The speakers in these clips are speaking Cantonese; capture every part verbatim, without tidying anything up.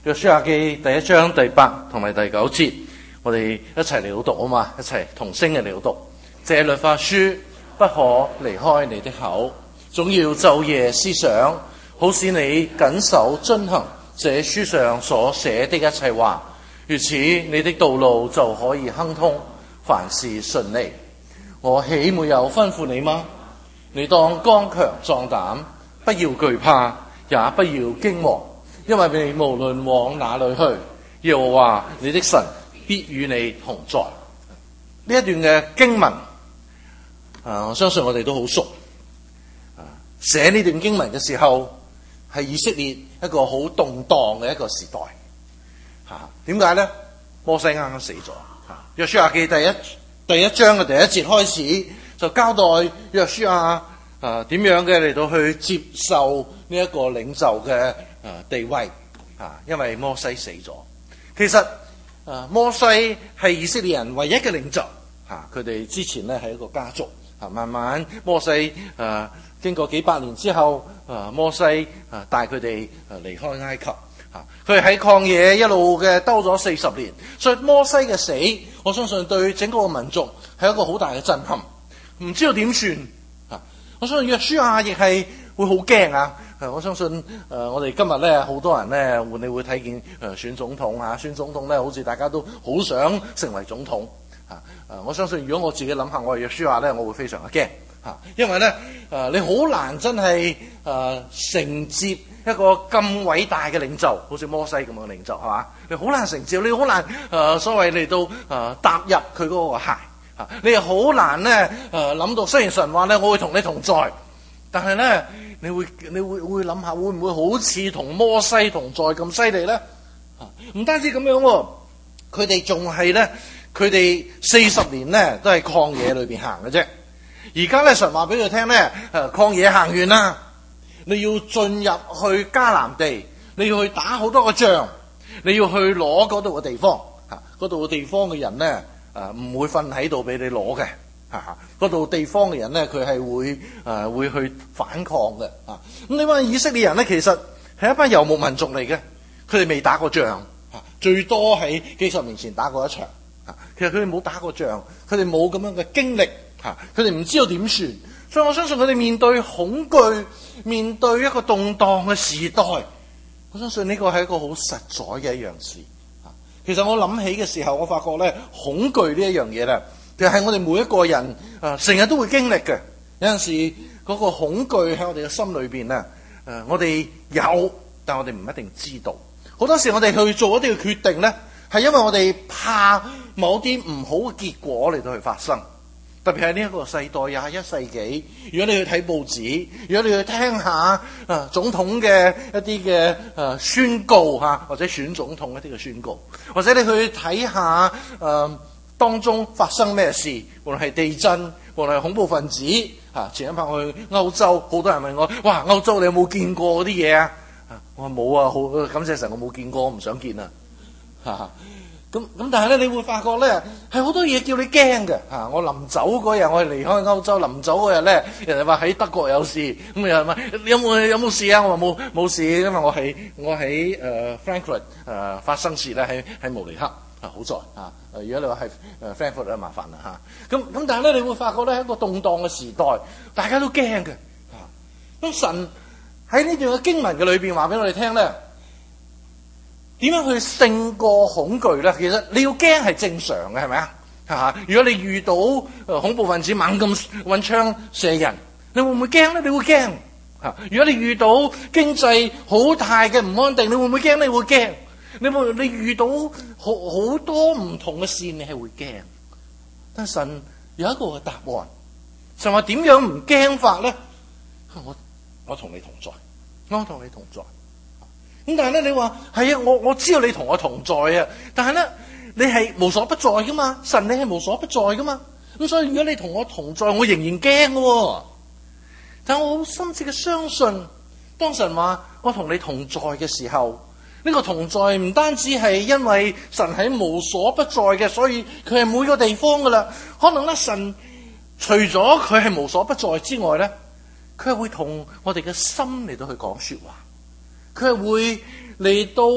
約書亞記第一章第八同埋第九節，我哋一齊嚟讀啊嘛，一齊同聲嘅嚟讀。這律法書不可離開你的口，總要晝夜思想，好使你謹守遵行這書上所寫的一切話。如此，你的道路就可以亨通，凡事順利。我豈沒有吩咐你嗎？你當剛強壯膽，不要懼怕，也不要驚惶，因為你無論往哪裏去，耶和華你的神必與你同在。呢一段嘅經文，啊，我相信我哋都好熟。啊，寫呢段經文嘅時候，係以色列一個好動盪嘅一個時代。吓，點解咧？摩西啱啱死咗。吓，約書亞記第一第一章嘅第一節開始就交代約書亞啊點樣嘅嚟到去接受呢一個領袖嘅啊地位。啊，因為摩西死咗。其實啊，摩西係以色列人唯一嘅領袖。吓，佢哋之前咧係一個家族。啊，慢慢摩西啊經過幾百年之後，啊摩西啊帶佢哋啊離開埃及。佢喺曠野一路嘅兜咗四十年，所以摩西嘅死，我相信對整個民族係一個好大嘅震撼，唔知道點算。我相信約書亞亦係會好驚啊！我相信誒、呃，我哋今日咧好多人咧，會你會睇見誒選總統啊，選總統咧，好似大家都好想成為總統啊！誒，我相信如果我自己諗下，我係約書亞咧，我會非常嘅驚嚇，因為咧誒、呃，你好難真係誒、呃、承接一個咁偉大嘅領袖，好似摩西咁嘅領袖係嘛？你好難承接，你好難誒、呃、所謂嚟到誒、呃、踏入佢嗰個鞋嚇，你又好難咧誒諗到，雖然神話咧我會同你同在，但係咧你會你會會諗下會唔會好似同摩西同在咁犀利咧？唔單止咁樣喎，佢哋仲係咧，佢哋四十年咧都係曠野裏邊行嘅啫。而家咧神話俾佢聽咧，誒曠野行完啦。你要進入去迦南地，你要去打好多個仗，你要去攞嗰度嘅地方，嚇嗰度嘅地方嘅人咧，誒唔會瞓喺度俾你攞嘅，嚇嗰度地方嘅人咧，佢係會誒、呃、會去反抗嘅，嚇咁你話以色列人咧，其實係一班遊牧民族嚟嘅，佢哋未打過仗，嚇最多喺幾十年前打過一場，嚇其實佢哋冇打過仗，佢哋冇咁樣嘅經歷，嚇佢哋唔知道點算。所以我相信佢哋面對恐懼，面對一個動盪嘅時代，我相信呢個係一個好實在嘅一樣事。其實我諗起嘅時候，我發覺咧，恐懼呢一樣嘢咧，其實係我哋每一個人誒成日都會經歷嘅。有陣時嗰個恐懼喺我哋嘅心裏邊咧，誒我哋有，但我哋唔一定知道。好多時我哋去做一啲嘅決定咧，係因為我哋怕某啲唔好嘅結果嚟到去發生。特別係呢一個世代廿一世紀，如果你去睇報紙，如果你去聽下啊總統嘅一啲嘅誒宣告嚇，或者選總統一啲嘅宣告，或者你去睇下誒當中發生咩事，無論係地震，無論係恐怖分子嚇。前一排我去歐洲，好多人問我：哇，歐洲你有冇見過嗰啲嘢啊？我話冇啊，好感謝神，我冇見過，我唔想見啊嚇。咁咁，但係咧，你會發覺咧，係好多嘢叫你驚嘅嚇。我臨走嗰日，我係離開歐洲，臨走嗰日咧，人哋話喺德國有事，咁有人問你有冇有冇事啊？我話冇冇事，因為我喺我喺誒 Frankfurt 誒發生事咧，喺喺慕尼黑啊，好在啊。如果你話係誒 Frankfurt 咧，麻煩啦嚇。咁咁，但係咧，你會發覺咧，係一個動盪嘅時代，大家都驚嘅嚇。咁神喺呢段嘅經文嘅裏邊話俾我哋聽咧。點樣去勝過恐懼咧？其實你要驚係正常嘅，係咪啊？嚇！如果你遇到恐怖分子猛咁揾槍射人，你會唔會驚咧？你會驚嚇！如果你遇到經濟好大嘅唔安定，你會唔會驚？你會驚。你會你遇到好好多唔同嘅事，你係會驚。但神有一個嘅答案，神話點樣唔驚法咧？我我同你同在，我同你同在。咁但係咧，你話係啊，我我知道你同我同在啊，但係咧，你係無所不在噶嘛，神你係無所不在噶嘛，咁所以如果你同我同在，我仍然驚嘅。但我好深切嘅相信，當神話我同你同在嘅時候，呢個同在唔單止係因為神喺無所不在嘅，所以佢係每個地方噶啦。可能咧，神除咗佢係無所不在之外咧，佢係會同我哋嘅心嚟到去講說話。佢係會嚟到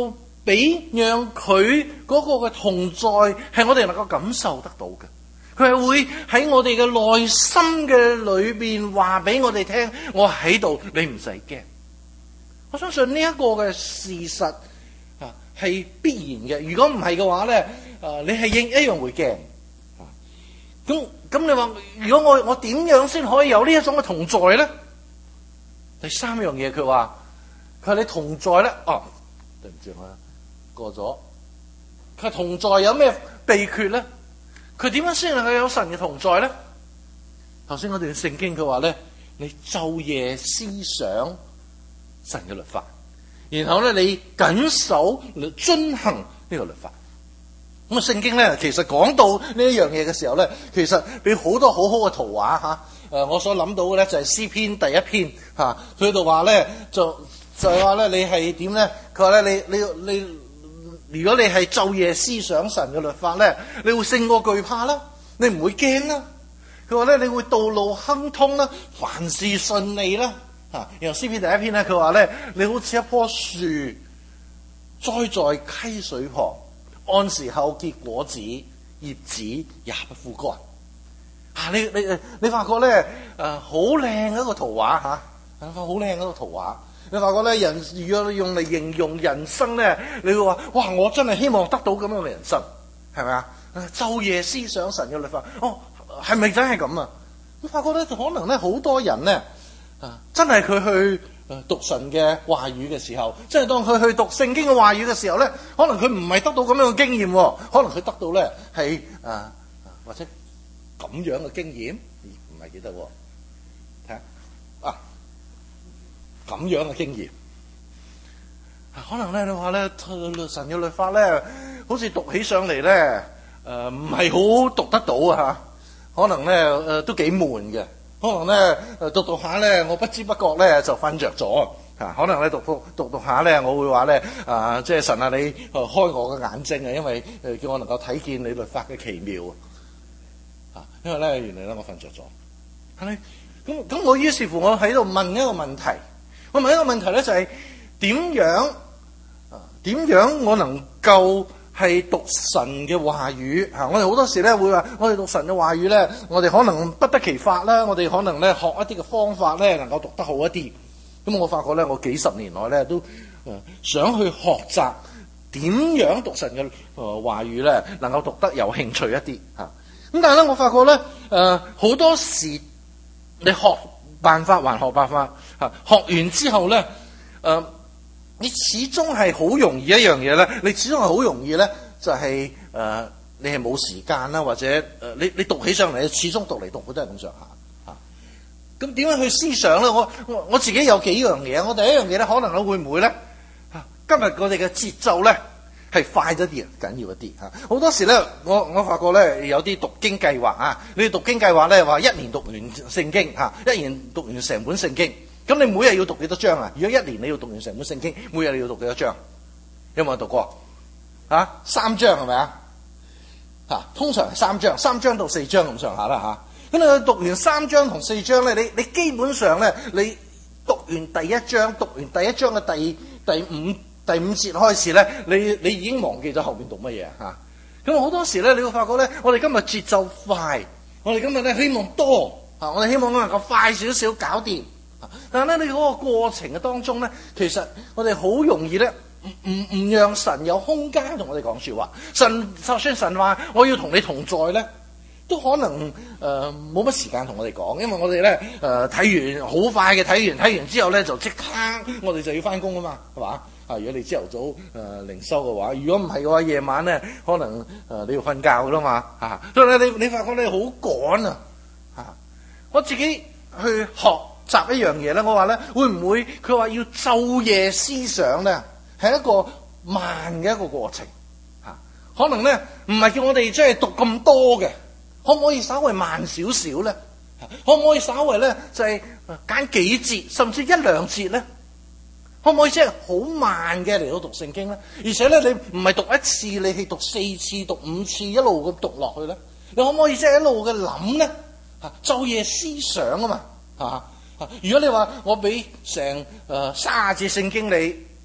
俾讓佢嗰個嘅同在係我哋能夠感受得到嘅。佢係會喺我哋嘅內心嘅裏邊話俾我哋聽，我喺度，你唔使驚。我相信呢一個嘅事實啊係必然嘅。如果唔係嘅話咧，誒你係一一樣會驚。咁咁你話，如果我我點樣先可以有呢一種嘅同在咧？第三樣嘢佢話，佢話你同在咧，哦，對唔住我過咗。佢話同在有咩秘訣咧？佢點樣先能夠有神嘅同在咧？頭先嗰段聖經佢話咧，你晝夜思想神嘅律法，然後咧你謹守你遵行呢個律法。咁啊，聖經咧其實講到呢一樣嘢嘅時候咧，其實俾好多好好嘅圖畫吓。誒，我所諗到嘅咧就係詩篇第一篇吓，佢度話咧就就係話咧你係點咧？佢話咧你你你。你如果你係晝夜思想神嘅律法咧，你會勝過懼怕啦，你唔會驚啦。佢話咧，你會道路亨通啦，凡事順利啦。嚇，然後詩篇第一篇咧，佢話咧，你好似一棵樹栽在溪水旁，按時候結果子，葉子也不枯乾。啊，你你你發覺咧，誒好靚嘅一個圖畫嚇，好靚嘅一個圖畫。你發覺咧，人如果用嚟形容人生咧，你會話：哇！我真係希望得到咁樣嘅人生，係咪啊？晝夜思想神嘅律法，哦，係咪真係咁啊？你發覺咧，可能咧，好多人咧，啊，真係佢去誒讀神嘅話語嘅時候，即係當佢去讀聖經嘅話語嘅時候咧，可能佢唔係得到咁樣嘅經驗，可能佢得到咧係啊或者咁樣嘅經驗，唔係幾得喎？睇下啊！咁樣嘅經驗，可能咧你話咧神嘅律法咧，好似讀起上嚟咧，誒唔係好讀得到啊嚇，可能咧誒、呃、都幾悶嘅，可能咧誒讀讀下咧，我不知不覺咧就瞓着咗啊，可能咧讀讀讀讀下咧，我會話咧啊，即係神啊，你開我嘅眼睛啊，因為誒叫我能夠睇見你律法嘅奇妙啊，因為咧原來咧我瞓着咗，係咪？咁咁我於是乎我喺度問一個問題。我問一個問題咧，就係點樣啊？點樣我能夠係讀神嘅話語嚇？我哋好多時咧會話，我哋讀神嘅話語咧，我哋可能不得其法啦，我哋可能咧學一啲嘅方法咧，能夠讀得好一啲。咁我發覺咧，我幾十年來咧都誒想去學習點樣讀神嘅誒話語咧，能夠讀得有興趣一啲嚇。咁但係咧，我發覺咧誒好多時你學辦法還學辦法嚇，學完之後咧，誒、呃，你始終係好容易一樣嘢咧，你始終係好容易咧，就係、是、誒、呃，你係冇時間啦，或者誒、呃，你你讀起上嚟，始終讀嚟讀去都係咁上下嚇。咁點樣去思想咧？我我我自己有幾樣嘢，我第一樣嘢咧，可能我會唔會咧嚇？今日我哋嘅節奏咧係快咗啲，緊要一啲嚇。好多時咧，我我發覺咧有啲讀經計劃啊，你讀經計劃咧話一年讀完聖經嚇，一年讀完成本聖經，咁你每日要讀幾多章啊？如果一年你要讀完成本聖經，每日你要讀幾多章？有冇人讀過？嚇、啊，三章係咪啊？嚇，通常係三章，三章到四章咁上下啦嚇。咁、啊、你讀完三章同四章咧，你你基本上咧，你讀完第一章，讀完第一章嘅第第五。第五節開始咧，你你已經忘記咗後面讀乜嘢嚇。咁、啊、好多時咧，你會發覺咧，我哋今日節奏快，我哋今日咧希望多嚇，我哋希望能夠快少少搞掂。但係咧，你嗰個過程嘅當中咧，其實我哋好容易咧，唔唔唔讓神有空間同我哋講説話。神就算神話我要同你同在咧，都可能誒冇乜時間同我哋講，因為我哋咧誒睇完好快嘅睇完，睇完之後咧就即刻我哋就要翻工啊嘛，係嘛？啊！如果你朝頭早誒、呃、靈修嘅話，如果唔係嘅話，夜晚咧可能誒、呃、你要瞓覺噶啦嘛嚇。所以咧，你你發覺你好趕啊嚇！我自己去學習一樣嘢咧，我話咧會唔會佢話要晝夜思想咧，係一個慢嘅一個過程嚇。可能咧唔係叫我哋即係讀咁多嘅，可唔可以稍微慢少少咧？可唔可以稍微咧就係、是、揀幾節，甚至一兩節咧？可唔可以即係好慢嘅嚟到讀聖經咧？而且咧，你唔係讀一次，你係讀四次、讀五次，一路咁讀落去咧？你可唔可以即係一路嘅諗咧？嚇，晝夜思想啊嘛，嚇嚇。如果你話我俾成誒卅節聖經你，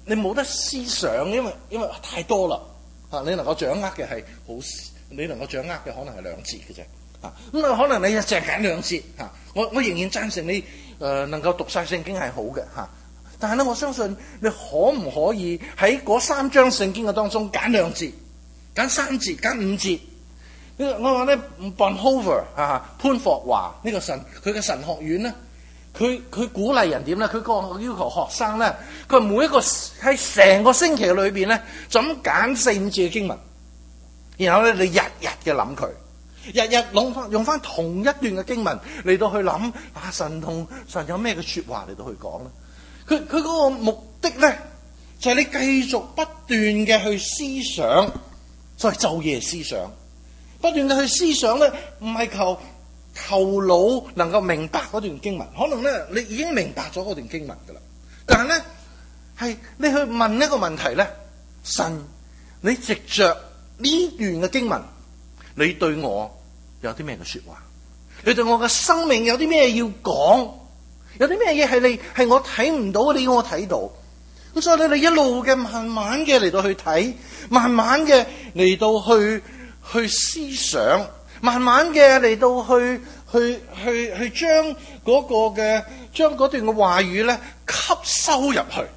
你冇得思想，因為因為太多啦。啊，你能夠掌握嘅係好，你能夠掌握嘅可能係兩節嘅啫。啊，咁啊可能你淨係揀兩節。嚇，我我仍然贊成你誒、呃、能夠讀晒聖經係好嘅嚇。但係咧，我相信你可唔可以喺嗰三章聖經嘅當中揀兩節、揀三節、揀五節？我話咧 Bonhoeffer 啊，潘霍華呢個神，佢嘅神學院咧，佢佢鼓勵人點咧？佢個要求學生咧，佢每一個喺成個星期裏邊咧，就咁揀四五節嘅經文，然後咧你日日嘅諗佢，日日用翻用翻同一段嘅經文嚟到去諗啊，神同神有咩嘅說話嚟到去講咧？佢佢嗰個目的咧，就係、是、你繼續不斷嘅去思想，所謂晝夜思想，不斷嘅去思想咧，唔係求頭腦能夠明白嗰段經文，可能咧你已經明白咗嗰段經文噶啦，但係咧係你去問一個問題咧，神，你藉着呢段嘅經文，你對我有啲咩嘅說話？你對我嘅生命有啲咩要講？有啲咩嘢係你係我睇唔到，你要我睇到。咁所以你哋一路嘅慢慢嘅嚟到去睇，慢慢嘅嚟到去去思想，慢慢嘅嚟到去去去去將嗰個嘅將嗰段嘅話語咧吸收入去。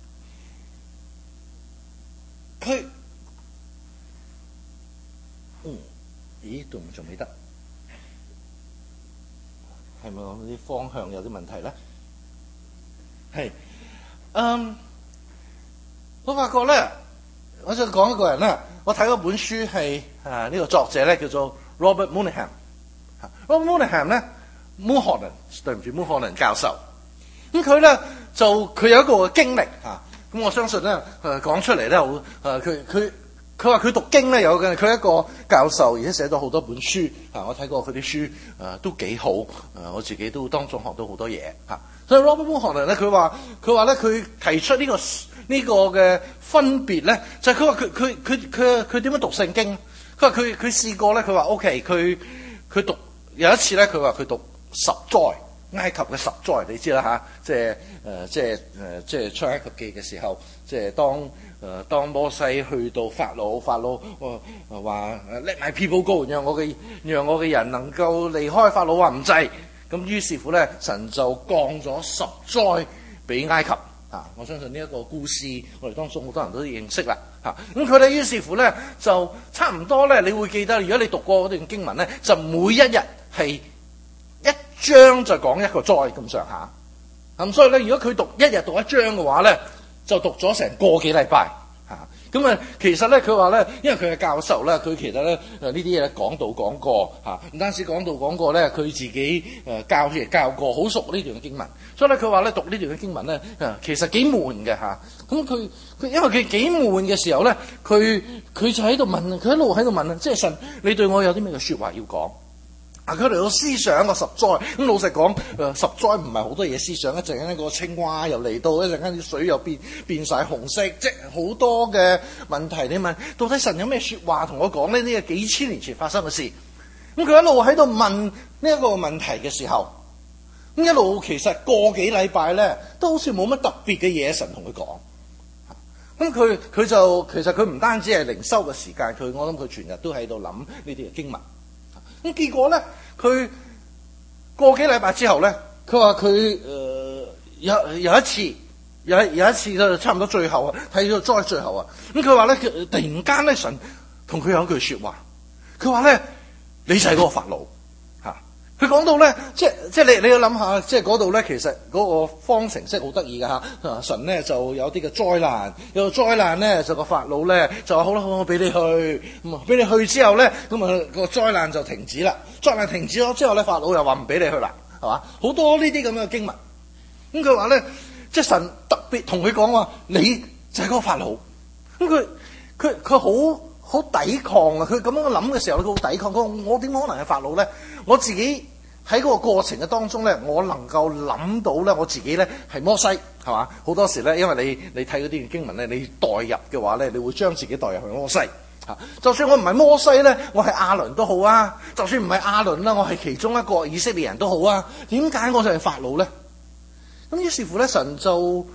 佢，嗯，咦，仲仲未得？係咪我啲方向有啲問題咧？係，嗯，我發覺咧，我想講一個人啦。我睇嗰本書係啊呢、這個作者咧叫做 Robert Mooneyham。Robert Mooneyham 咧 Mulholland 對唔住 Mulholland 教授。咁佢咧就佢有一個經歷嚇。咁、啊、我相信咧誒講出嚟咧好誒佢佢。佢話佢讀經咧有嘅，佢係一個教授，而且寫咗好多本書。啊，我睇過佢啲書，誒都幾好。誒，我自己都當中學到好多嘢。嚇，所以 Robert Mooneyham咧，佢話佢話咧，佢提出呢個呢個嘅分別咧，就係佢話佢佢佢佢佢點樣讀聖經？佢話佢佢試過咧，佢話 OK，佢佢讀有一次咧，佢話佢讀十災埃及嘅十災，你知啦嚇，即係誒即係誒即係出埃及記嘅時候，即係當。誒、呃，當摩西去到法老，法老誒話 Let my people go，讓我嘅讓我嘅人能夠離開法老，話唔制。咁於是乎咧，神就降咗十災俾埃及。啊，我相信呢一個故事，我哋當中好多人都認識啦。嚇、啊，咁佢哋於是乎咧，就差唔多咧，你會記得，如果你讀過嗰段經文咧，就每一日係一章就講一個災咁上下。咁、啊、所以咧，如果佢讀一日讀一章嘅話咧，就讀咗成個幾禮拜嚇，咁啊其實咧佢話咧，因為佢係教授咧，佢其實咧誒呢啲嘢講道講過嚇，唔單止講道講過咧，佢自己誒教亦教過，好熟呢段嘅經文，所以咧佢話咧讀呢段嘅經文咧誒其實幾悶嘅嚇，咁佢佢因為佢幾悶嘅時候咧，佢佢就喺度問，佢一路喺度問啊，即係神，你對我有啲咩嘅説話要講？啊！佢嚟到思想個十災，咁老實講，誒十災唔係好多嘢思想。一陣間個青蛙又嚟到，一陣間啲水又變變曬紅色，即係好多嘅問題。你問到底神有咩説話同我講呢？呢個幾千年前發生嘅事。咁佢一路喺度問呢一個問題嘅時候，咁一路其實個幾禮拜咧，都好似冇乜特別嘅嘢神同佢講。咁佢佢就其實佢唔單止係靈修嘅時間，佢我諗佢全日都喺度諗呢啲嘅經文。咁結果咧，佢個幾禮拜之後咧，佢話佢誒有有一次，有有一次就差唔多最後啊，睇到災最後啊。咁佢話咧，突然間咧，神同佢有一句説話，佢話咧，你就係嗰個法老嚇。佢講到咧，即係即係你你要諗下，即係嗰度咧，其實嗰個方程式好得意㗎嚇。神咧就有啲嘅災難，有個災難咧就個法老咧就話好啦，好我俾你去，咁啊俾你去之後咧，咁啊個災難就停止啦。災難停止咗之後咧，法老又話唔俾你去啦，係嘛？好多呢啲咁嘅經文。咁佢話咧，即係神特別同佢講話，你就係嗰個法老。咁佢佢佢好好抵抗啊！佢咁樣諗嘅時候，佢好抵抗。佢話我點可能係法老咧？我自己喺嗰個過程嘅當中咧，我能夠諗到咧，我自己咧係摩西，係嘛？好多時咧，因為你你睇嗰啲經文咧，你代入嘅話咧，你會將自己代入去摩西。就算我唔係摩西咧，我係亞倫都好啊。就算唔係亞倫啦，我係其中一個以色列人都好啊。點解我就係法老咧？咁於是乎咧，神就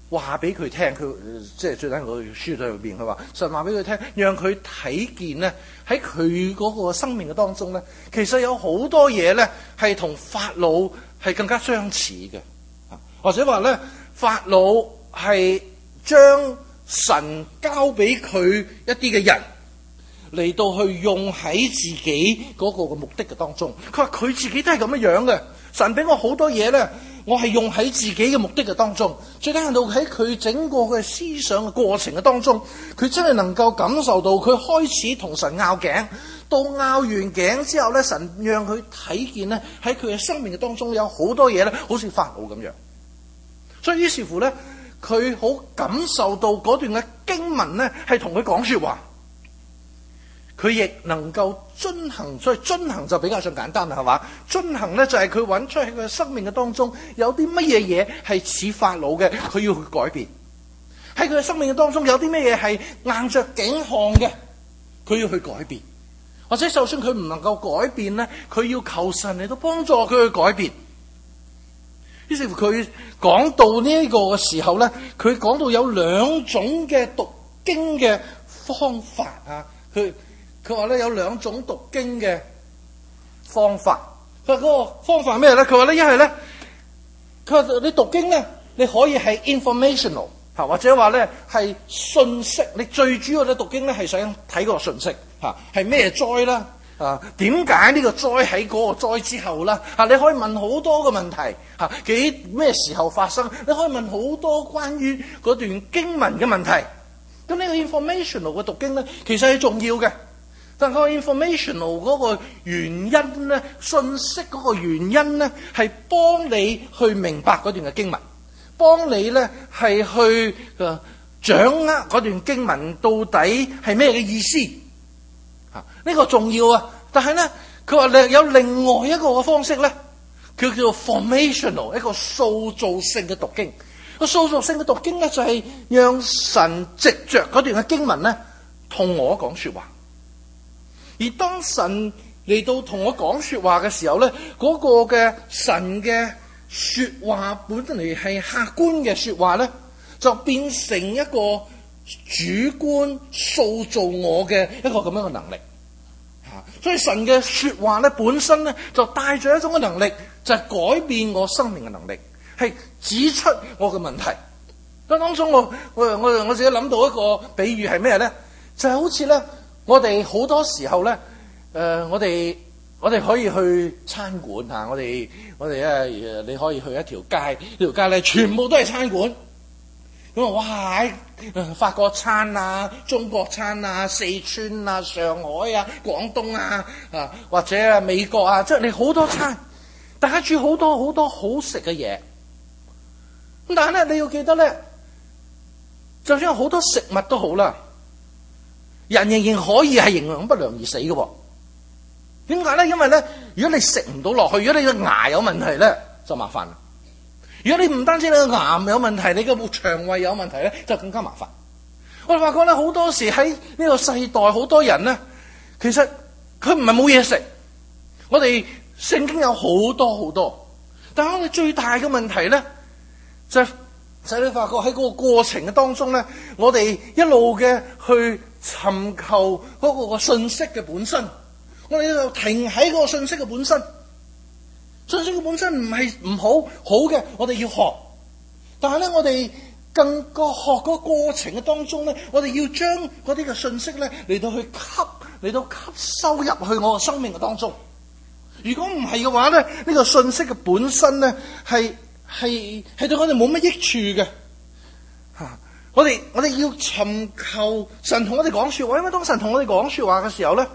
話俾佢聽，佢即係最緊要個書裏邊佢話，神話俾佢聽，讓佢睇見咧喺佢嗰個生命嘅當中咧，其實有好多嘢咧係同法老係更加相似嘅，或者話咧法老係將神交俾佢一啲嘅人嚟到去用喺自己嗰個嘅目的嘅當中。佢話佢自己都係咁樣樣嘅，神俾我好多嘢咧，我係用喺自己嘅目的嘅當中。最緊要到喺佢整個嘅思想嘅過程嘅當中，佢真係能夠感受到佢開始同神拗頸，到拗完頸之後咧，神讓佢睇見咧喺佢嘅生命嘅當中有好多嘢咧，好似法老咁樣。所以於是乎咧，佢好感受到嗰段嘅經文咧係同佢講說話，佢亦能夠遵行。所以遵行就比較上簡單啦，係嘛？遵行咧就係佢揾出喺佢嘅生命嘅當中有啲乜嘢嘢係似法老嘅，佢要去改變。喺佢嘅生命嘅當中有啲乜嘢係硬着頸項嘅，佢要去改變。或者就算佢唔能夠改變咧，佢要求神嚟到幫助佢去改變。於是乎佢講到呢一個嘅時候咧，佢講到有兩種嘅讀經嘅方法啊。佢佢話咧有兩種讀經嘅方法。佢話嗰個方法咩咧？佢話咧一係咧，佢話你讀經咧，你可以係 informational 嚇，或者話咧係信息。你最主要咧讀經咧係想睇嗰個信息嚇，係咩災啦？啊，點解呢個災喺嗰個災之後啦？啊，你可以問好多個問題嚇，幾咩時候發生？你可以問好多關於嗰段經文嘅問題。咁呢個 informational 嘅讀經咧，其實係重要嘅。但係個 informational 嗰個原因咧，信息嗰個原因咧，係幫你去明白嗰段嘅經文，幫你咧係去誒掌握嗰段經文到底係咩嘅意思。啊！呢個重要啊，但係咧，佢話另有另外一個嘅方式咧，佢叫做 formational， 一個塑造性嘅讀經。個塑造性嘅讀經咧，就係讓神藉着嗰段嘅經文咧，同我講說話。而當神嚟到同我講說話嘅時候咧，嗰個嘅神嘅說話本嚟係客觀嘅說話咧，就變成一個主觀塑造我嘅一個咁樣嘅能力，所以神嘅說話咧本身咧就帶住一種嘅能力，就係改變我生命嘅能力，係指出我嘅問題。咁當中我我我我自己諗到一個比喻係咩咧？就係好似咧，我哋好多時候咧，誒，我哋我哋可以去餐館吓，我哋我哋咧，你可以去一條街，呢條街咧全部都係餐館。咁啊！哇！法國餐啊、中國餐啊、四川啊、上海啊、廣東啊啊，或者啊美國啊，即係你好多餐，大家煮好多好多好食嘅嘢。咁但係咧，你要記得咧，就算有好多食物都好啦，人仍然可以係營養不良而死嘅。點解咧？因為咧，如果你食唔到落去，如果你嘅牙有問題咧，就麻煩啦。如果你唔單止你個牙有問題，你個腸胃有問題咧，就更加麻煩。我哋發覺咧，好多時喺呢個世代，好多人咧，其實佢唔係冇嘢食。我哋聖經有好多好多，但係我哋最大嘅問題咧，就係使你發覺喺嗰個過程嘅當中咧，我哋一路嘅去尋求嗰個個信息嘅本身，我哋就停喺嗰個信息嘅本身。信息嘅本身唔係唔好，好嘅，我哋要學。但係咧，我哋更個學嗰個過程嘅當中咧，我哋要將嗰啲嘅信息咧嚟到去吸，嚟到吸收入去我嘅生命嘅當中。如果唔係嘅話咧，呢個信息嘅本身咧係係係對我哋冇乜益處嘅。吓，我哋我哋要尋求神同我哋講說話，因為當神同我哋講說話嘅時候咧，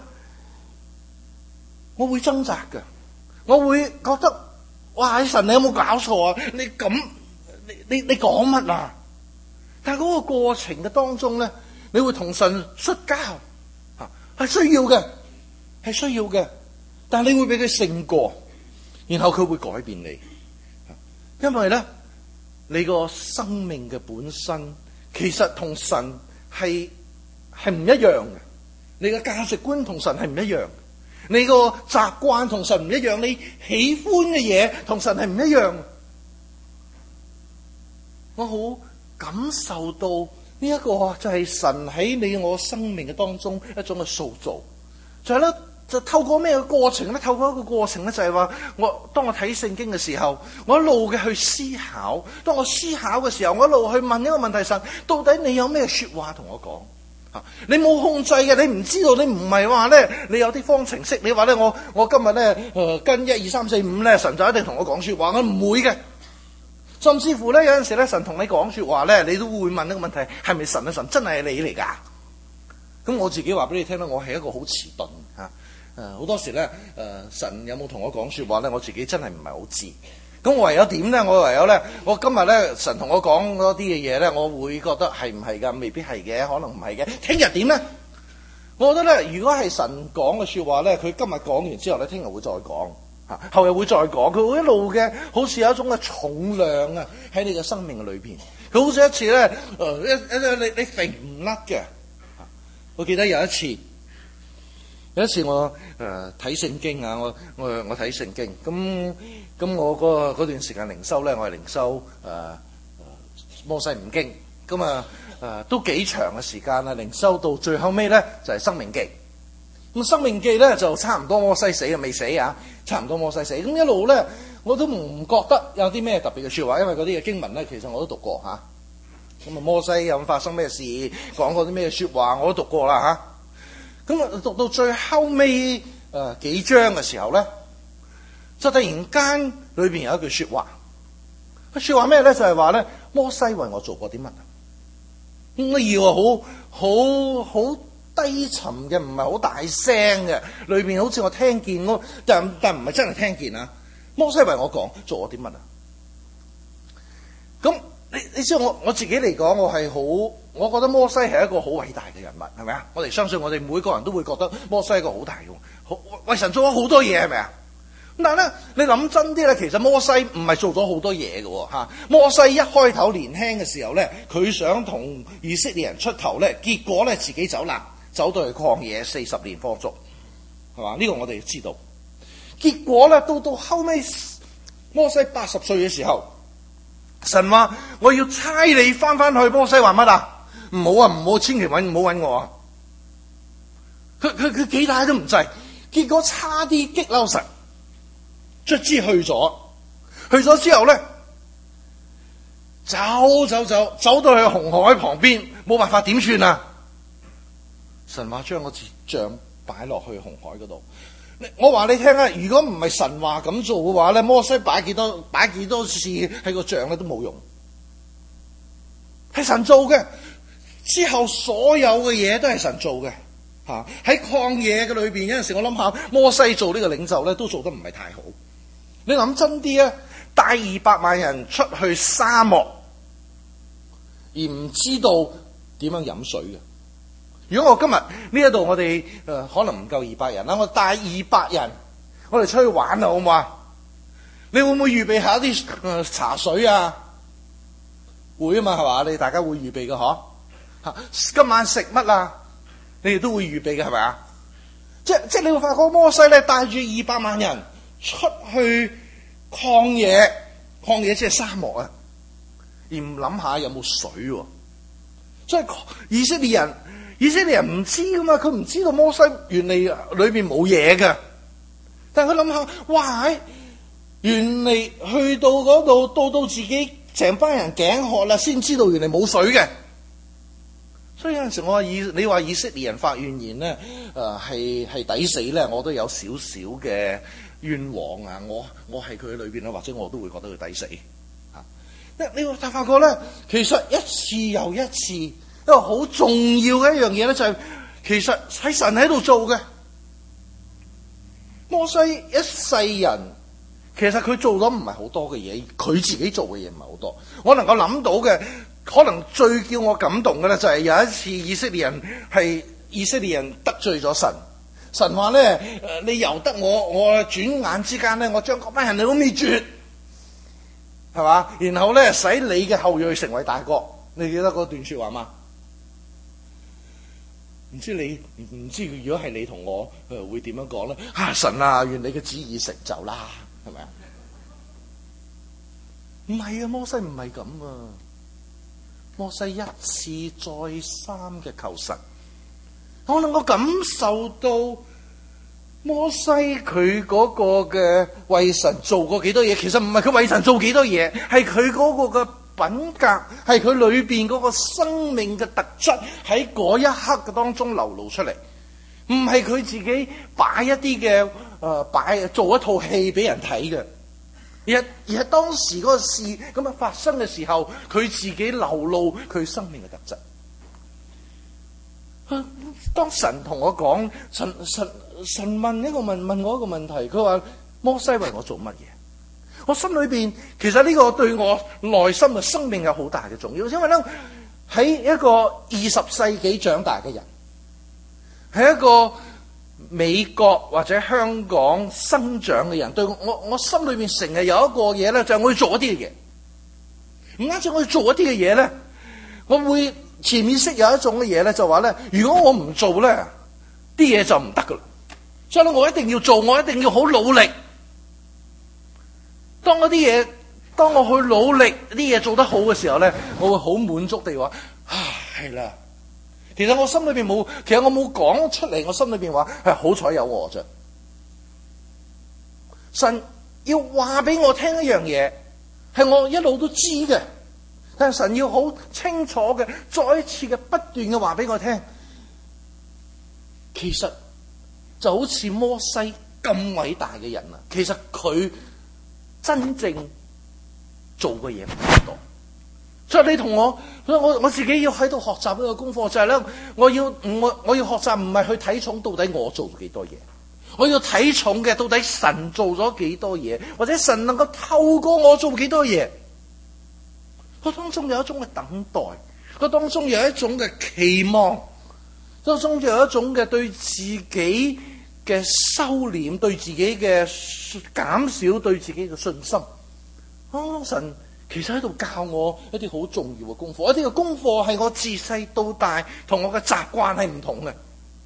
我會掙扎嘅。我會覺得，哇！神你有冇搞錯啊？你咁，你你你講乜啊？但係嗰個過程嘅當中咧，你會同神摔跤，吓，係需要嘅，係需要嘅。但係你會俾佢勝過，然後佢會改變你，因為咧，你個生命嘅本身其實同神係係唔一樣嘅，你嘅價值觀同神係唔一樣。你個習慣同神唔一樣，你喜歡嘅嘢同神係唔一樣。我好感受到呢一個就係神喺你我生命嘅當中一種嘅塑造，就係咧就透過咩嘅過程咧？透過一個過程咧，就係話我當我睇聖經嘅時候，我一路嘅去思考。當我思考嘅時候，我一路去問一個問題：神，到底你有咩說話同我講？你冇控制嘅，你唔知道，你唔係話咧，你有啲方程式，你話咧，我我今日咧，誒跟一二三四五咧，神就一定同我講說話，我唔會嘅。甚至乎咧，有陣時咧，神同你講說話咧，你都會問一個問題：係咪神啊？神真係你嚟噶？咁我自己話俾你聽啦，我係一個好遲鈍吓。誒，好多時咧，誒，神有冇同我講說話咧？我自己真係唔係好知。咁我唯有點咧？我唯有咧，我今日咧，神同我講嗰啲嘅嘢咧，我會覺得係唔係噶？未必係嘅，可能唔係嘅。聽日點咧？我覺得咧，如果係神講嘅說話咧，佢今日講完之後咧，聽日會再講，吓，後日會再講。佢會一路嘅，好似有一種嘅重量啊，喺你嘅生命嘅裏邊。佢好似一次咧，誒，一一你你揈唔甩嘅。我記得有一次。有一次我誒睇聖經啊，我我我睇聖經，咁咁我嗰嗰段時間靈修咧，我係靈修誒誒摩西五經，咁啊誒都幾長嘅時間啦，靈修到最後尾咧就係申命記，咁申命記咧就差唔多摩西死啊，未死啊，差唔多摩西死，咁一路咧我都唔覺得有啲咩特別嘅說話，因為嗰啲嘅經文咧其實我都讀過吓，咁啊摩西有發生咩事，講過啲咩說話我都讀過啦吓。咁啊，讀到最後尾誒、呃、幾章嘅時候咧，就突然間裏邊有一句說話，個說話咩咧？就係話咧，摩西為我做過啲乜啊？應該要好好好低沉嘅，唔係好大聲嘅，裏邊好似我聽見咯，但但唔係真係聽見啊！摩西為我講做過啲乜啊？咁你你知道我我自己嚟講，我係好。我覺得摩西係一個好偉大嘅人物，係咪啊？我哋相信我哋每個人都會覺得摩西係一個好大嘅，好為神做咗好多嘢，係咪啊？咁但係咧，你諗真啲咧，其實摩西唔係做咗好多嘢嘅吓。摩西一開頭年輕嘅時候咧，佢想同以色列人出頭咧，結果咧自己走啦，走到去曠野四十年放逐，係嘛？呢個我哋知道。結果咧，到到後尾摩西八十歲嘅時候，神話我要差你翻翻去。摩西話乜啊？唔好啊，唔好，千祈搵唔好搵我啊！佢佢佢幾大都唔制，結果差啲激嬲神，卒之去咗，去咗之後咧，走走走走到去紅海旁邊，冇辦法點算啊！神話將個杖擺落去紅海嗰度。我話你聽啊，如果唔係神話咁做嘅話咧，摩西擺幾多擺幾多次喺個杖咧都冇用，係神做嘅。之後所有嘅嘢都係神做嘅，吓，喺曠野嘅裏邊，有陣時我諗下摩西做呢個領袖咧，都做得唔係太好。你諗真啲啊，帶二百萬人出去沙漠，而唔知道點樣飲水嘅。如果我今日呢一度我哋誒、呃、可能唔夠二百人啦，我帶二百人，我哋出去玩啊，好唔好啊？你會唔會預備下啲誒、呃、茶水啊？會啊嘛，係嘛？你大家會預備嘅嗬？今晚食乜啊？你哋都會預備嘅係咪啊？即即你會發覺摩西咧帶住二百萬人出去曠野，曠野即係沙漠啊，而唔諗下有冇水喎。所以以色列人，以色列人唔知噶嘛，佢唔知道摩西原來裏邊冇嘢嘅。但係佢諗下，哇！原來去到嗰度，到到自己成班人頸渴啦，先知道原來冇水嘅。所以有陣時我話以你話以色列人發怨言咧，誒係係抵死咧，我都有少少嘅冤枉啊！我我係佢裏邊咧，或者我都會覺得佢抵死嚇。你會發覺咧，其實一次又一次，一個好重要嘅一樣嘢咧，就係其實係神喺度做嘅。摩西一世人，其實佢做咗唔係好多嘅嘢，佢自己做嘅嘢唔係好多。我能夠諗到嘅。可能最叫我感動嘅咧，就係有一次以色列人係以色列人得罪咗神，神話咧，誒，你由得我，我轉眼之間咧，我將嗰班人你都滅絕，係嘛？然後咧，使你嘅後裔成為大國。你記得嗰段說話嗎？唔知你唔知如果係你同我誒會點樣講咧？啊，神啊，願你嘅旨意成就啦，係咪啊？唔係啊，摩西唔係咁啊。 摩西一次再三嘅求神，我能夠感受到摩西佢嗰個嘅為神做過幾多嘢。其實唔係佢為神做幾多嘢，係佢嗰個嘅品格，係佢裏邊嗰個生命嘅特質喺嗰一刻嘅當中流露出嚟。唔係佢自己擺一啲嘅誒擺做一套戲俾人睇嘅，而係而係當時嗰個事咁樣發生嘅時候，佢自己流露佢生命嘅特質。當神同我講，神神神問一個問問我一個問題，佢話摩西為我做乜嘢？我心裏邊其實呢個對我內心嘅生命有好大嘅重要，因為咧喺一個二十世紀長大嘅人，係一個美國或者香港生長嘅人，對我我心裏邊成日有一個嘢咧，就係我要做一啲嘅嘢。唔單止我要做一啲嘅嘢咧，我會潛意識有一種嘅嘢咧，就話咧，如果我唔做咧，啲嘢就唔得噶啦。所以咧，我一定要做，我一定要好努力。當嗰啲嘢，當我去努力啲嘢做得好嘅時候咧，我會好滿足地話：啊，係啦。其實我心裏邊冇，其實我冇講出嚟，我心裏邊話係好彩有我啫。神要話俾我聽一樣嘢，係我一路都知嘅，但係神要好清楚嘅，再一次嘅不斷嘅話俾我聽。其實就好似摩西咁偉大嘅人啊，其實佢真正做嘅嘢唔多。所以你同我，我我自己要喺度學習呢個功課，就係咧，我要我我要學習唔係去睇重到底我做咗幾多嘢，我要睇重嘅到底神做咗幾多嘢，或者神能夠透過我做幾多嘢。佢當中有一種嘅等待，佢當中有一種嘅期望，當中有一種嘅對自己嘅收斂，對自己嘅減少，對自己嘅信心。啊，神其實喺度教我一啲好重要嘅功課，一啲嘅功課係我自細到大同我嘅習慣係唔同嘅。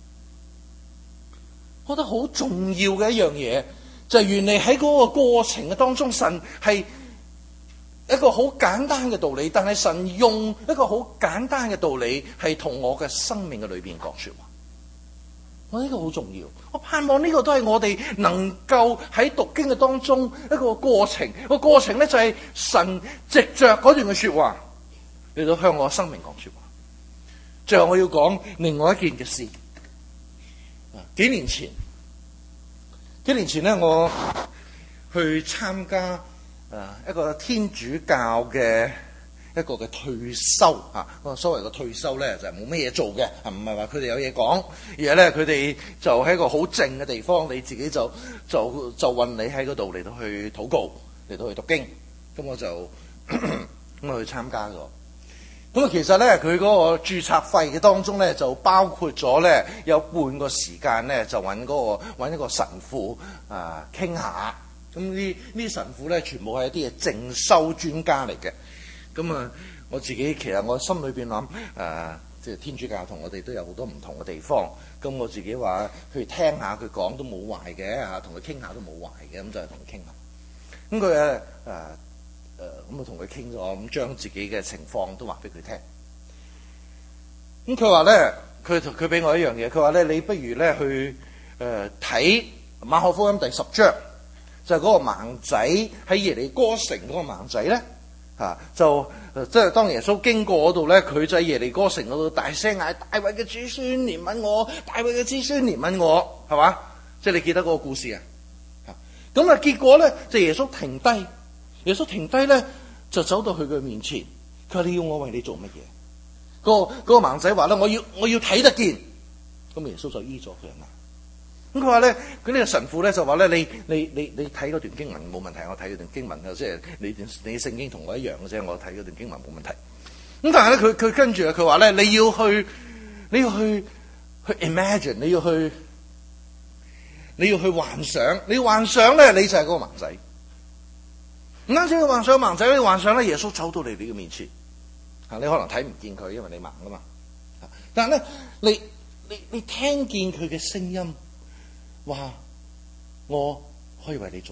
我覺得好重要嘅一樣嘢，就係原來喺嗰個過程嘅當中，神係一個好簡單嘅道理，但係神用一個好簡單嘅道理係同我嘅生命嘅裏邊講說話。我呢個好重要，我盼望呢個都係我哋能夠喺讀經嘅當中一個過程。個過程咧就係神藉着嗰段嘅說話嚟到向我生命講說話。最後我要講另外一件嘅事。幾年前，幾年前咧，我去參加誒一個天主教嘅一個嘅退休啊，個所謂嘅退休咧就係冇乜嘢做嘅，唔係話佢哋有嘢講，而係咧佢哋就喺一個好靜嘅地方，你自己就就就運你喺嗰度嚟到去禱告，嚟到去讀經。咁我就咁我去參加咗。咁啊，其實咧佢嗰個註冊費嘅當中咧就包括咗咧有半個時間咧就揾嗰個揾一個神父啊傾下。咁呢呢神父咧全部係一啲嘅靜修專家嚟嘅。咁啊，我自己其實我心裏邊諗，誒、呃，即係天主教同我哋都有好多唔同嘅地方。咁我自己話去聽下佢講都冇壞嘅嚇，同佢傾下都冇壞嘅，咁就係同佢傾下。咁佢誒誒誒，咁我同佢傾咗，咁將自己嘅情況都話俾佢聽。咁佢話咧，佢佢俾我一樣嘢，佢話咧，你不如咧去誒睇、呃、馬可福音第十章，就係、是、嗰個盲仔喺耶利哥城嗰個盲仔咧。啊！就即係當耶穌經過嗰度咧，佢就喺耶利哥城嗰度大聲嗌：大衛嘅子孫憐憫我！大衛嘅子孫憐憫我，係嘛？即係你記得嗰個故事啊？咁啊，結果咧就耶穌停低，耶穌停低咧就走到佢嘅面前，佢話：你要我為你做乜嘢？嗰個嗰個盲仔話咧：我要我要睇得見。咁耶穌就醫咗佢啊！咁佢話咧，佢呢個神父咧就話咧，你你你你睇嗰段經文冇問題，我睇嗰段經文啊，即係你段你聖經同我一樣嘅啫，我睇嗰段經文冇問題。咁但係咧，佢佢跟住啊，佢話咧，你要去你要去去 imagine，你要去你要去幻想，你幻想咧，你就係嗰個盲仔。唔單止你幻想盲仔，你幻想咧，耶穌走到嚟你嘅面前。啊，你可能睇唔見佢，因為你盲噶嘛。但係咧，你你你聽見佢嘅聲音。話我可以為你做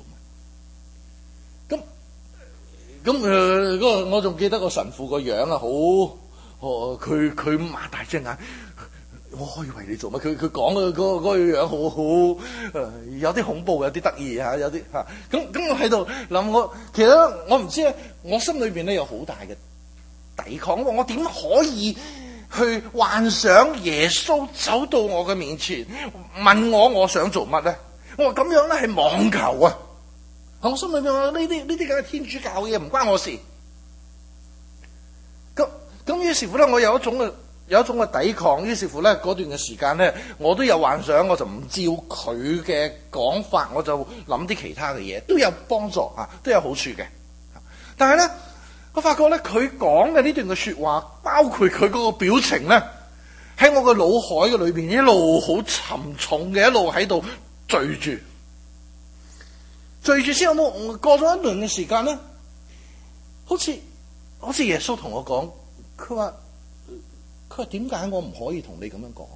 乜？咁咁誒，嗰個我仲記得個神父個樣啊，好哦，佢佢擘大隻眼，我可以為你做乜？佢佢講嘅嗰個嗰個樣好好，誒有啲恐怖，有啲得意嚇，有啲嚇。咁咁我喺度諗，我其實我唔知咧，我心裏邊咧有好大嘅抵抗。我點可以去幻想耶穌走到我嘅面前問我我想做乜咧？我話咁樣咧係妄求啊！我心裏邊話呢啲呢啲梗係天主教嘅嘢，唔關我事。咁咁於是乎咧，我有一種嘅有一種嘅抵抗。於是乎咧，嗰段嘅時間咧，我都有幻想，我就唔照佢嘅講法，我就諗啲其他嘅嘢，都有幫助啊，都有好處嘅。但係咧，我發覺咧，佢講嘅呢段嘅說話，包括佢嗰個表情咧，喺我嘅腦海嘅裏邊一路好沉重嘅，一路喺度聚住。聚住之後，我過咗一輪嘅時間咧，好似好似耶穌同我講，佢話佢話點解我唔可以同你咁樣講？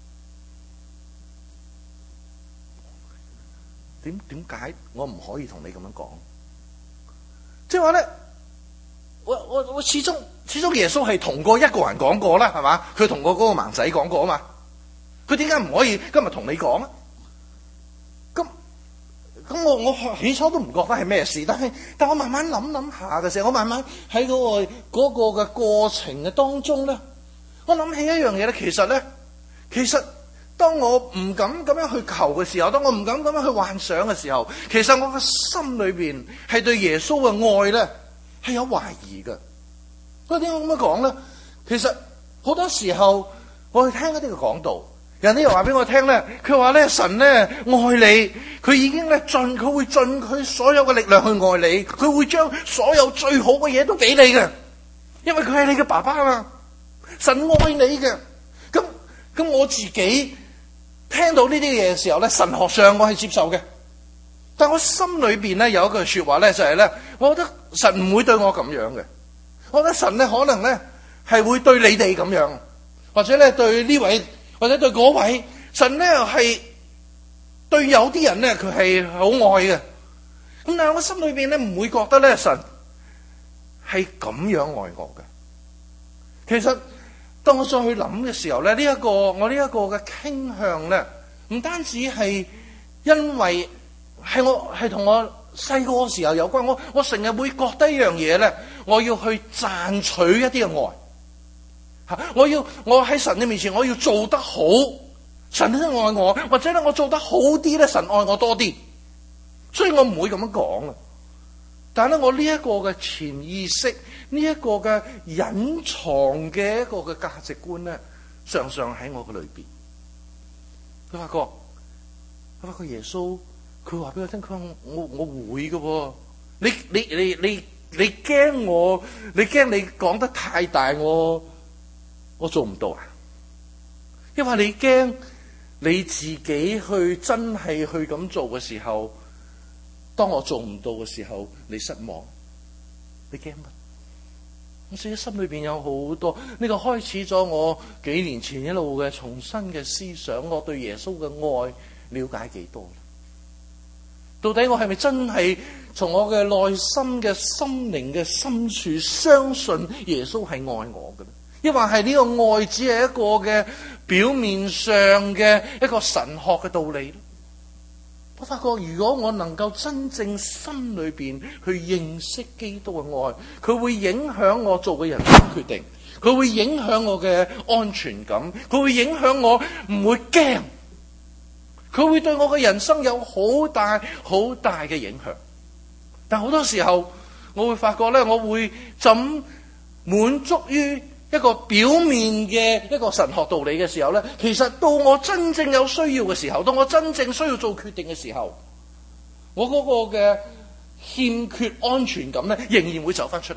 點點解我唔可以同你咁樣講？即係話咧，我我我始終始終耶穌係同過一個人講過啦，係嘛？佢同過嗰個盲仔講過啊嘛。佢點解唔可以今日同你講啊？咁。咁我我起初都唔覺得係咩事，但係但我慢慢諗諗下嘅時候，我慢慢喺嗰個嗰個嘅過程嘅當中咧，我諗起一樣嘢咧，其實咧，其實當我唔敢咁樣去求嘅時候，當我唔敢咁樣去幻想嘅時候，其實我嘅心裏邊係對耶穌嘅愛咧係有懷疑嘅。所以點解咁樣講咧？其實好多時候我去聽一啲嘅講道。人哋又話俾我聽咧，佢話咧神咧愛你，佢已經咧盡，佢會盡佢所有嘅力量去愛你，佢會將所有最好嘅嘢都俾你嘅，因為佢係你嘅爸爸嘛，神愛你嘅。咁咁我自己聽到呢啲嘢嘅時候咧，神學上我係接受嘅，但我心裏邊咧有一句說話咧就係咧，我覺得神唔會對我咁樣嘅，我覺得神咧可能咧係會對你哋咁樣，或者咧對呢位。或者對嗰位神咧係對有啲人咧佢係好愛嘅，咁但係我心裏邊咧唔會覺得咧神係咁樣愛我嘅。其實當我再去諗嘅時候咧，呢一個我呢一個嘅傾向咧，唔單止係因為係我係同我細個嘅時候有關，我我成日會覺得一樣嘢咧，我要去賺取一啲嘅愛。我要我喺神嘅面前，我要做得好，神先愛我，或者咧我做得好啲咧，神愛我多啲，所以我唔會咁樣講啊。但係咧，我呢一個嘅潛意識，呢一個嘅隱藏嘅一個嘅價值觀咧，常常喺我嘅裏邊。佢發覺，佢發覺耶穌，佢話俾我聽，佢話我我會嘅，你你你你你驚我，你驚你講得太大我。我做唔到啊！因為你驚你自己去真係去咁做嘅時候，當我做唔到嘅時候，你失望，你驚乜？我自己心裏邊有好多呢、這個開始咗我幾年前一路嘅重新嘅思想，我對耶穌嘅愛了解幾多？到底我係咪真係從我嘅內心嘅心靈嘅深處相信耶穌係愛我嘅咧？抑或係呢個愛只係一個嘅表面上嘅一個神學嘅道理咧？我發覺如果我能夠真正心裏邊去認識基督嘅愛，佢會影響我做嘅人生決定，佢會影響我嘅安全感，佢會影響我唔會驚，佢會對我嘅人生有好大好大嘅影響。但好多時候我會發覺咧，我會怎滿足於一個表面嘅一個神學道理嘅時候咧，其實到我真正有需要嘅時候，到我真正需要做決定嘅時候，我嗰個嘅欠缺安全感咧，仍然會走翻出嚟。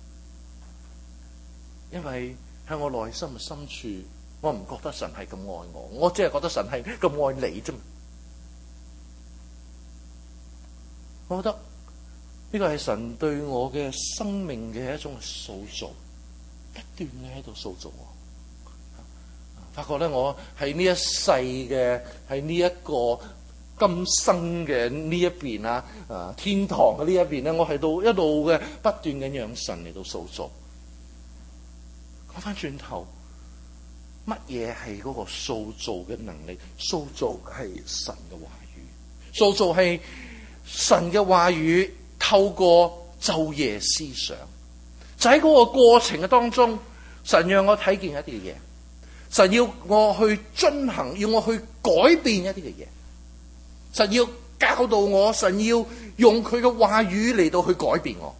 因為喺我內心嘅深處，我唔覺得神係咁愛我，我只係覺得神係咁愛你啫嘛。我覺得呢個係神對我嘅生命嘅一種塑造。不斷嘅喺度塑造我，發覺咧我喺呢一世嘅喺呢一個今生嘅呢一邊啊，啊天堂嘅呢一邊咧，我係到一路嘅不斷嘅讓神嚟到塑造。 講翻轉頭，乜嘢係嗰個塑造嘅能力？塑造係神嘅話語，塑造係神嘅話語透過晝夜思想。就喺嗰個過程嘅當中，神讓我睇見一啲嘅嘢，神要我去遵行，要我去改變一啲嘅嘢，神要教導我，神要用佢嘅話語嚟到去改變我。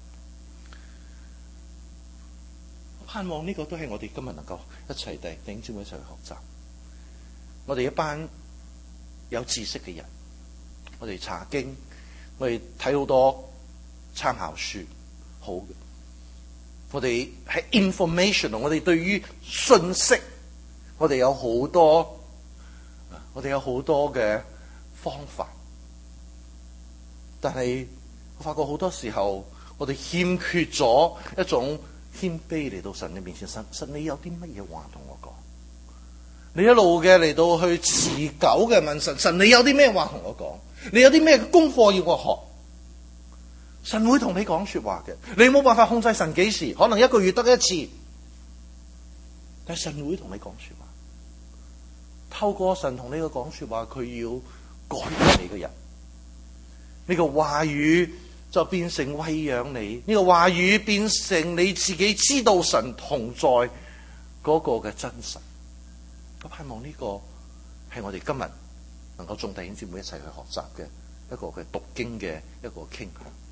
我盼望呢個都係我哋今日能夠一齊弟兄姊妹一齊去學習。我哋一班有知識嘅人，我哋查經，我哋睇好多參考書，好嘅。我哋係 information， 我哋對於信息，我哋有好多，我哋有好多嘅方法。但係我發覺好多時候，我哋欠缺咗一種謙卑嚟到神嘅面前。神，神你有啲乜嘢話同我講？你一路嘅嚟到去持久嘅問神，神你有啲咩話同我講？你有啲咩功課要我學？神會同你講說話嘅，你冇辦法控制神幾時，可能一個月得一次，但係神會同你講說話。透過神同你嘅講說話，佢要改變你嘅人。呢個話語就變成餵養你，呢個話語變成你自己知道神同在嗰個嘅真實。我盼望呢個係我哋今日能夠眾弟兄姊妹一齊去學習嘅一個嘅讀經嘅一個傾向。